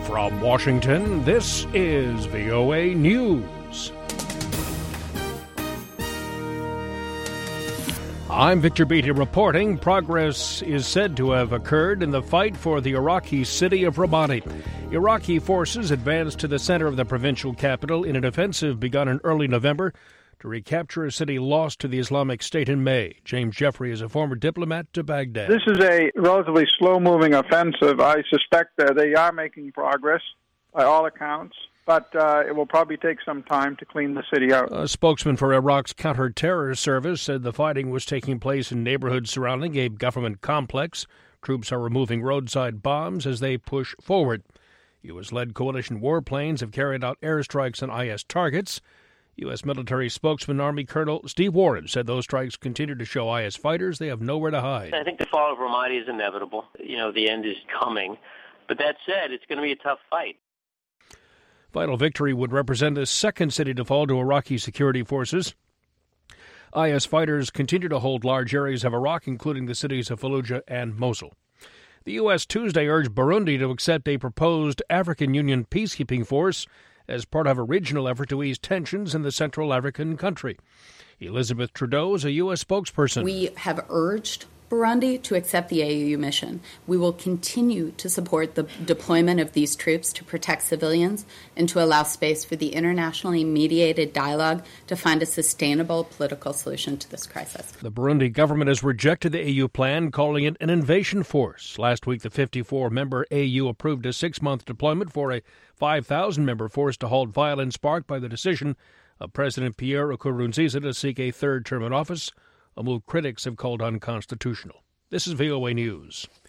From Washington, this is VOA News. I'm Victor Beatty reporting. Progress is said to have occurred in the fight for the Iraqi city of Ramadi. Iraqi forces advanced to the center of the provincial capital in an offensive begun in early November to recapture a city lost to the Islamic State in May. James Jeffrey is a former diplomat to Baghdad. This is a relatively slow-moving offensive. I suspect that they are making progress by all accounts, but it will probably take some time to clean the city out. A spokesman for Iraq's counter-terror service said the fighting was taking place in neighborhoods surrounding a government complex. Troops are removing roadside bombs as they push forward. U.S.-led coalition warplanes have carried out airstrikes on IS targets. U.S. military spokesman Army Colonel Steve Warren said those strikes continue to show IS fighters they have nowhere to hide. I think the fall of Ramadi is inevitable. The end is coming. But that said, it's going to be a tough fight. Vital victory would represent the second city to fall to Iraqi security forces. IS fighters continue to hold large areas of Iraq, including the cities of Fallujah and Mosul. The U.S. Tuesday urged Burundi to accept a proposed African Union peacekeeping force as part of a regional effort to ease tensions in the Central African country. Elizabeth Trudeau is a U.S. spokesperson. We have urged Burundi to accept the AU mission. We will continue to support the deployment of these troops to protect civilians and to allow space for the internationally mediated dialogue to find a sustainable political solution to this crisis. The Burundi government has rejected the AU plan, calling it an invasion force. Last week, the 54-member AU approved a 6-month deployment for a 5,000-member force to halt violence sparked by the decision of President Pierre Nkurunziza to seek a third term in office, a move critics have called unconstitutional. This is VOA News.